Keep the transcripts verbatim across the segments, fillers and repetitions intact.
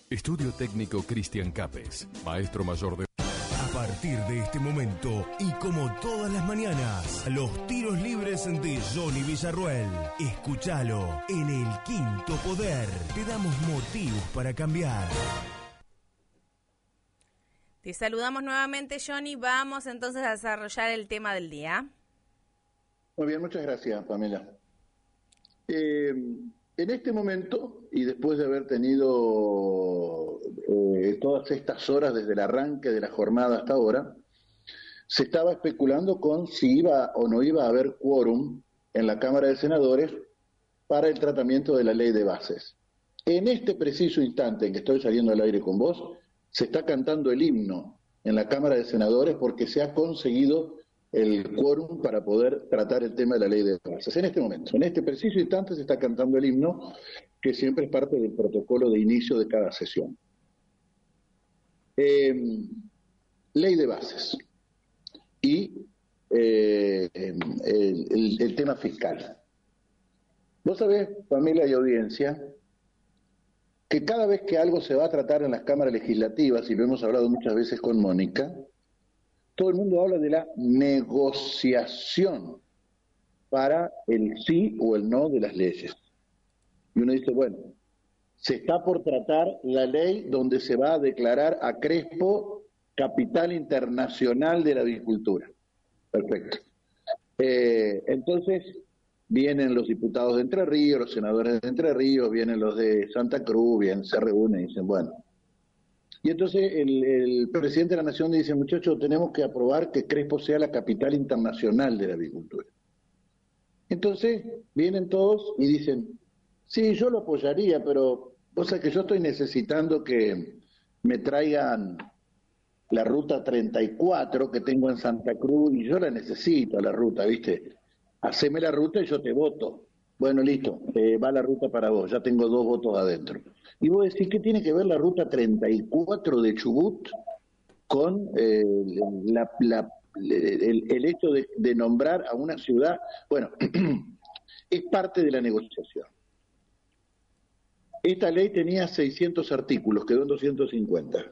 Estudio Técnico Cristian Capes, maestro mayor de... A partir de este momento, y como todas las mañanas, los tiros libres de Johnny Villarruel. Escúchalo en El Quinto Poder. Te damos motivos para cambiar. Te saludamos nuevamente, Johnny. Vamos entonces a desarrollar el tema del día. Muy bien, muchas gracias, Pamela. Eh, en este momento, y después de haber tenido eh, todas estas horas desde el arranque de la jornada hasta ahora, se estaba especulando con si iba o no iba a haber quórum en la Cámara de Senadores para el tratamiento de la ley de bases. En este preciso instante en que estoy saliendo al aire con vos, se está cantando el himno en la Cámara de Senadores porque se ha conseguido el quórum para poder tratar el tema de la ley de bases. En este momento, en este preciso instante se está cantando el himno, que siempre es parte del protocolo de inicio de cada sesión. Eh, ley de bases y eh, el, el, el tema fiscal. Vos sabés, familia y audiencia, que cada vez que algo se va a tratar en las cámaras legislativas, y lo hemos hablado muchas veces con Mónica, todo el mundo habla de la negociación para el sí o el no de las leyes. Y uno dice, bueno, se está por tratar la ley donde se va a declarar a Crespo capital internacional de la agricultura. Perfecto. Eh, entonces, vienen los diputados de Entre Ríos, los senadores de Entre Ríos, vienen los de Santa Cruz, bien, se reúnen y dicen, bueno. Y entonces el, el presidente de la Nación dice, muchachos, tenemos que aprobar que Crespo sea la capital internacional de la agricultura. Entonces vienen todos y dicen, sí, yo lo apoyaría, pero vos sabés que yo estoy necesitando que me traigan la ruta treinta y cuatro que tengo en Santa Cruz, y yo la necesito, la ruta, ¿viste? Haceme la ruta y yo te voto. Bueno, listo, eh, va la ruta para vos, ya tengo dos votos adentro. Y vos decís, ¿qué tiene que ver la ruta treinta y cuatro de Chubut con eh, la, la, el, el hecho de, de nombrar a una ciudad? Bueno, es parte de la negociación. Esta ley tenía seiscientos artículos, quedó en doscientos cincuenta.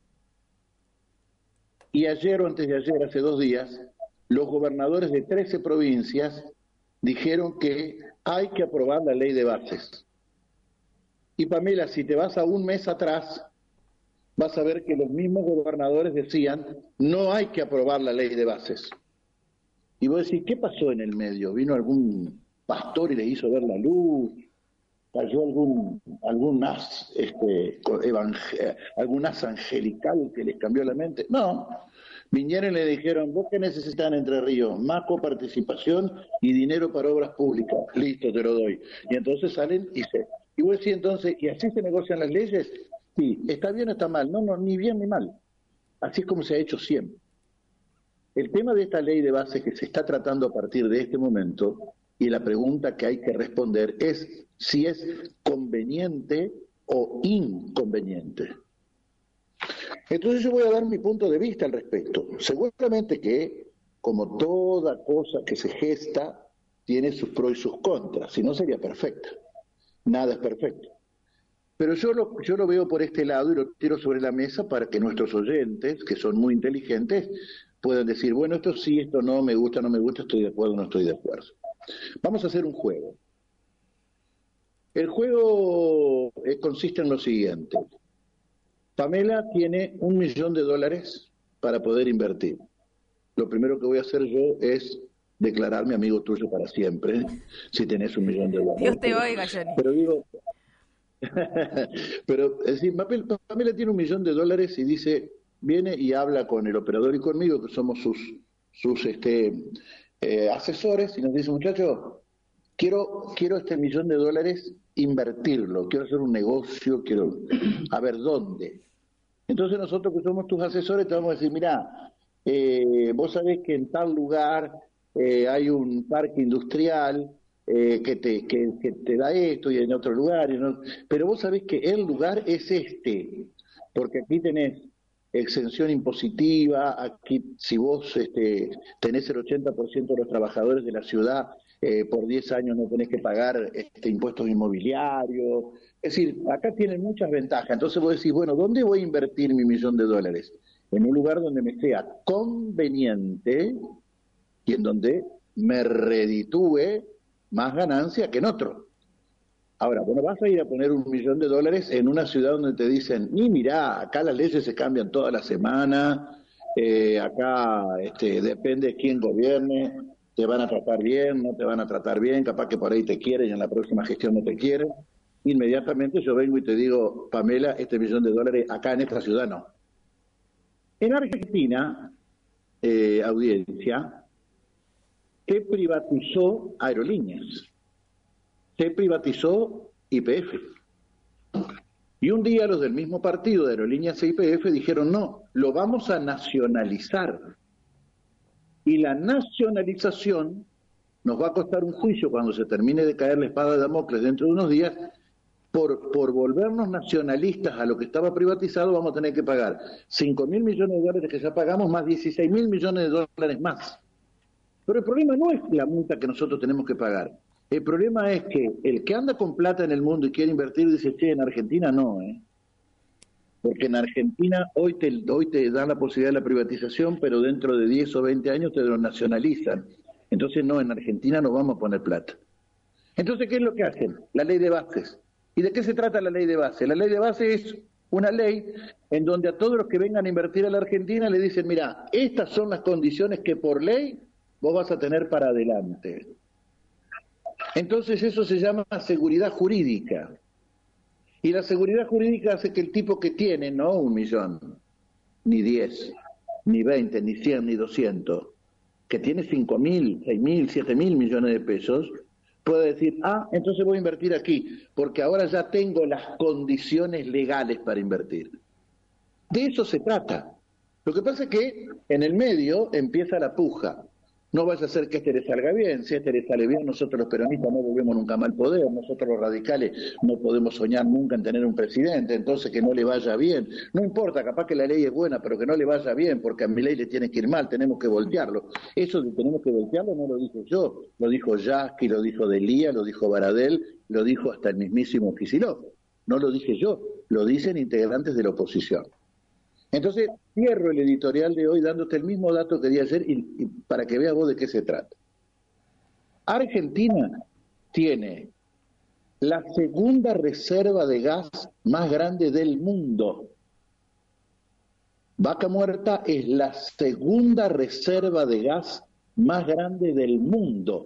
Y ayer o antes de ayer, hace dos días, los gobernadores de trece provincias dijeron que hay que aprobar la ley de bases. Y Pamela, si te vas a un mes atrás, vas a ver que los mismos gobernadores decían, no hay que aprobar la ley de bases. Y vos decís, ¿qué pasó en el medio? ¿Vino algún pastor y le hizo ver la luz? ¿Cayó algún, algún as, este, evangel- algún as angelical que les cambió la mente? No. Vinieron y le dijeron, ¿vos qué necesitan Entre Ríos? Más coparticipación y dinero para obras públicas. Listo, te lo doy. Y entonces salen y se... Y vos decís entonces, ¿y así se negocian las leyes? Sí, ¿está bien o está mal? No, no, ni bien ni mal. Así es como se ha hecho siempre. El tema de esta ley de base que se está tratando a partir de este momento, y la pregunta que hay que responder es si es conveniente o inconveniente. Entonces yo voy a dar mi punto de vista al respecto. Seguramente que, como toda cosa que se gesta, tiene sus pros y sus contras, si no sería perfecta. Nada es perfecto. Pero yo lo, yo lo veo por este lado y lo tiro sobre la mesa para que nuestros oyentes, que son muy inteligentes, puedan decir, bueno, esto sí, esto no, me gusta, no me gusta, estoy de acuerdo, no estoy de acuerdo. Vamos a hacer un juego. El juego eh, consiste en lo siguiente. Pamela tiene un millón de dólares para poder invertir. Lo primero que voy a hacer yo es declararme amigo tuyo para siempre, si tenés un millón de dólares. Dios te oiga, Johnny. Pero digo, pero es decir, Pamela tiene un millón de dólares y dice, viene y habla con el operador y conmigo, que somos sus, sus este, eh, asesores, y nos dice, muchachos, quiero, quiero este millón de dólares invertirlo, quiero hacer un negocio, quiero, a ver, ¿dónde? Entonces nosotros que somos tus asesores te vamos a decir, mirá, eh, vos sabés que en tal lugar eh, hay un parque industrial eh, que, te, que, que te da esto, y en otro lugar, y no, pero vos sabés que el lugar es este, porque aquí tenés exención impositiva, aquí si vos este, tenés el ochenta por ciento de los trabajadores de la ciudad eh, por diez años no tenés que pagar este, impuestos inmobiliarios. Es decir, acá tienen muchas ventajas. Entonces vos decís, bueno, ¿dónde voy a invertir mi millón de dólares? En un lugar donde me sea conveniente y en donde me reditúe más ganancia que en otro. Ahora, bueno, vas a ir a poner un millón de dólares en una ciudad donde te dicen, y mirá, acá las leyes se cambian toda la semana, eh, acá este, depende de quién gobierne, te van a tratar bien, no te van a tratar bien, capaz que por ahí te quieren y en la próxima gestión no te quieren. Inmediatamente yo vengo y te digo, Pamela, este millón de dólares acá en esta ciudad no. En Argentina, eh, audiencia, se privatizó Aerolíneas, se privatizó Y P F. Y un día los del mismo partido de Aerolíneas e Y P F dijeron, no, lo vamos a nacionalizar. Y la nacionalización nos va a costar un juicio cuando se termine de caer la espada de Damocles dentro de unos días. Por, por volvernos nacionalistas a lo que estaba privatizado, vamos a tener que pagar cinco mil millones de dólares que ya pagamos, más dieciséis mil millones de dólares más. Pero el problema no es la multa que nosotros tenemos que pagar. El problema es que el que anda con plata en el mundo y quiere invertir dice, che, en Argentina no, ¿eh? Porque en Argentina hoy te, hoy te dan la posibilidad de la privatización, pero dentro de diez o veinte años te lo nacionalizan. Entonces no, en Argentina no vamos a poner plata. Entonces, ¿qué es lo que hacen? La ley de bases. ¿Y de qué se trata la ley de base? La ley de base es una ley en donde a todos los que vengan a invertir a la Argentina le dicen, mira, estas son las condiciones que por ley vos vas a tener para adelante. Entonces eso se llama seguridad jurídica. Y la seguridad jurídica hace que el tipo que tiene, no un millón, ni diez, ni veinte, ni cien, ni doscientos, que tiene cinco mil, seis mil, siete mil millones de pesos, puede decir, ah, entonces voy a invertir aquí, porque ahora ya tengo las condiciones legales para invertir. De eso se trata. Lo que pasa es que en el medio empieza la puja. No vaya a ser que este le salga bien, si este le sale bien, nosotros los peronistas no volvemos nunca más al poder, nosotros los radicales no podemos soñar nunca en tener un presidente, entonces que no le vaya bien. No importa, capaz que la ley es buena, pero que no le vaya bien, porque a mi ley le tiene que ir mal, tenemos que voltearlo. Eso de tenemos que voltearlo no lo dije yo, lo dijo Yasky, lo dijo Delía, lo dijo Baradel, lo dijo hasta el mismísimo Kicillof. No lo dije yo, lo dicen integrantes de la oposición. Entonces, cierro el editorial de hoy dándote el mismo dato que di ayer y, y para que veas vos de qué se trata. Argentina tiene la segunda reserva de gas más grande del mundo. Vaca Muerta es la segunda reserva de gas más grande del mundo.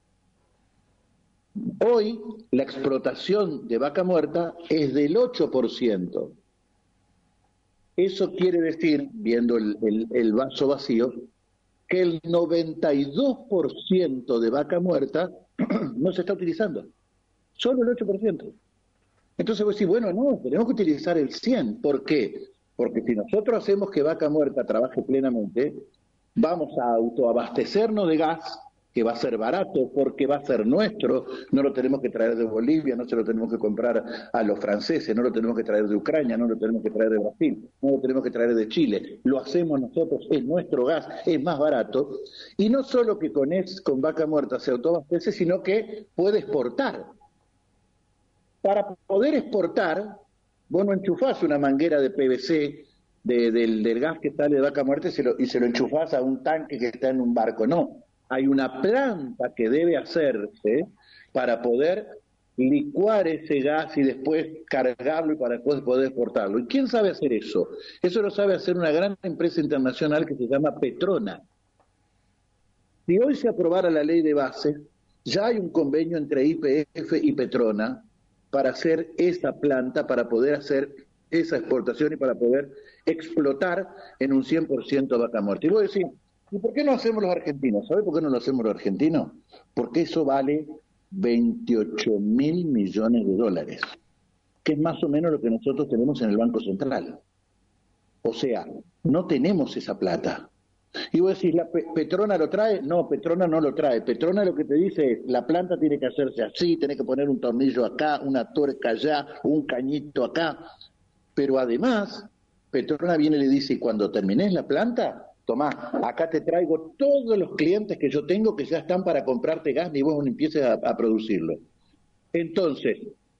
Hoy, la explotación de Vaca Muerta es del ocho por ciento. Eso quiere decir, viendo el, el, el vaso vacío, que el noventa y dos por ciento de Vaca Muerta no se está utilizando, solo el ocho por ciento. Entonces vos decís, bueno, no, tenemos que utilizar el cien por ciento. ¿Por qué? Porque si nosotros hacemos que Vaca Muerta trabaje plenamente, vamos a autoabastecernos de gas, que va a ser barato porque va a ser nuestro, no lo tenemos que traer de Bolivia, no se lo tenemos que comprar a los franceses, no lo tenemos que traer de Ucrania, no lo tenemos que traer de Brasil, no lo tenemos que traer de Chile, lo hacemos nosotros, es nuestro gas, es más barato, y no solo que con, es, con Vaca Muerta se autoabastece, sino que puede exportar. Para poder exportar, vos no enchufás una manguera de P V C de, del, del gas que sale de Vaca Muerta y se, lo, y se lo enchufás a un tanque que está en un barco, no. Hay una planta que debe hacerse para poder licuar ese gas y después cargarlo y para después poder exportarlo. ¿Y quién sabe hacer eso? Eso lo sabe hacer una gran empresa internacional que se llama Petrona. Si hoy se aprobara la ley de base, ya hay un convenio entre Y P F y Petrona para hacer esa planta, para poder hacer esa exportación y para poder explotar en un cien por ciento Vaca Muerta. Y vos decís, ¿y por qué no hacemos los argentinos? ¿Sabés por qué no lo hacemos los argentinos? Porque eso vale veintiocho mil millones de dólares, que es más o menos lo que nosotros tenemos en el Banco Central. O sea, no tenemos esa plata. Y vos decís, ¿la Pe- Petrona lo trae? No, Petrona no lo trae. Petrona lo que te dice es, la planta tiene que hacerse así, tiene que poner un tornillo acá, una tuerca allá, un cañito acá. Pero además, Petrona viene y le dice, y cuando termines la planta, tomá, acá te traigo todos los clientes que yo tengo que ya están para comprarte gas, ni vos no empieces a, a producirlo. Entonces,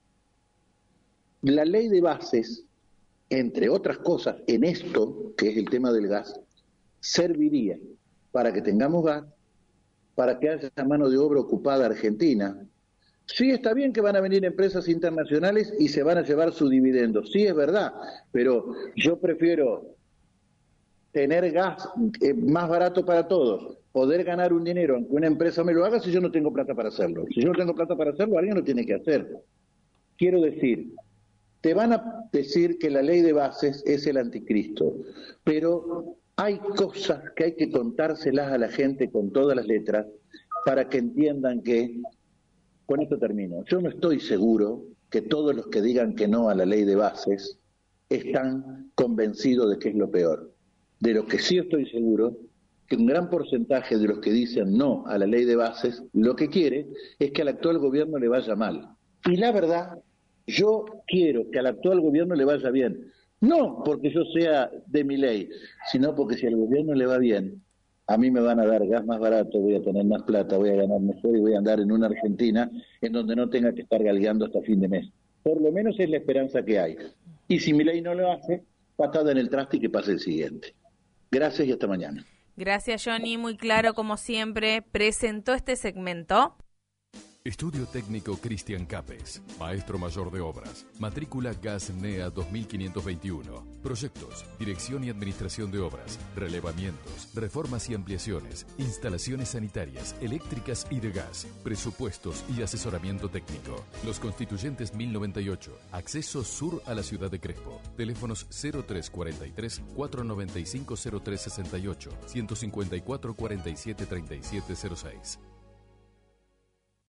la ley de bases, entre otras cosas, en esto, que es el tema del gas, serviría para que tengamos gas, para que haya mano de obra ocupada argentina. Sí, está bien que van a venir empresas internacionales y se van a llevar su dividendo, sí es verdad, pero yo prefiero tener gas eh, más barato para todos, poder ganar un dinero aunque una empresa me lo haga si yo no tengo plata para hacerlo. Si yo no tengo plata para hacerlo, alguien lo tiene que hacer. Quiero decir, te van a decir que la ley de bases es el anticristo, pero hay cosas que hay que contárselas a la gente con todas las letras para que entiendan que, con esto termino, yo no estoy seguro que todos los que digan que no a la ley de bases están convencidos de que es lo peor. De lo que sí estoy seguro, que un gran porcentaje de los que dicen no a la ley de bases, lo que quiere es que al actual gobierno le vaya mal. Y la verdad, yo quiero que al actual gobierno le vaya bien. No porque yo sea de mi ley, sino porque si al gobierno le va bien, a mí me van a dar gas más barato, voy a tener más plata, voy a ganar mejor y voy a andar en una Argentina en donde no tenga que estar galgando hasta fin de mes. Por lo menos es la esperanza que hay. Y si mi ley no lo hace, patada en el traste y que pase el siguiente. Gracias y hasta mañana. Gracias, Johnny. Muy claro, como siempre. Presentó este segmento Estudio Técnico Cristian Capes, Maestro Mayor de Obras, matrícula Gas N E A dos mil quinientos veintiuno, proyectos, dirección y administración de obras, relevamientos, reformas y ampliaciones, instalaciones sanitarias, eléctricas y de gas, presupuestos y asesoramiento técnico. Los Constituyentes mil noventa y ocho, acceso sur a la ciudad de Crespo, teléfonos cero tres cuarenta y tres, cuatrocientos noventa y cinco, cero tres sesenta y ocho, ciento cincuenta y cuatro, cuarenta y siete, treinta y siete cero seis.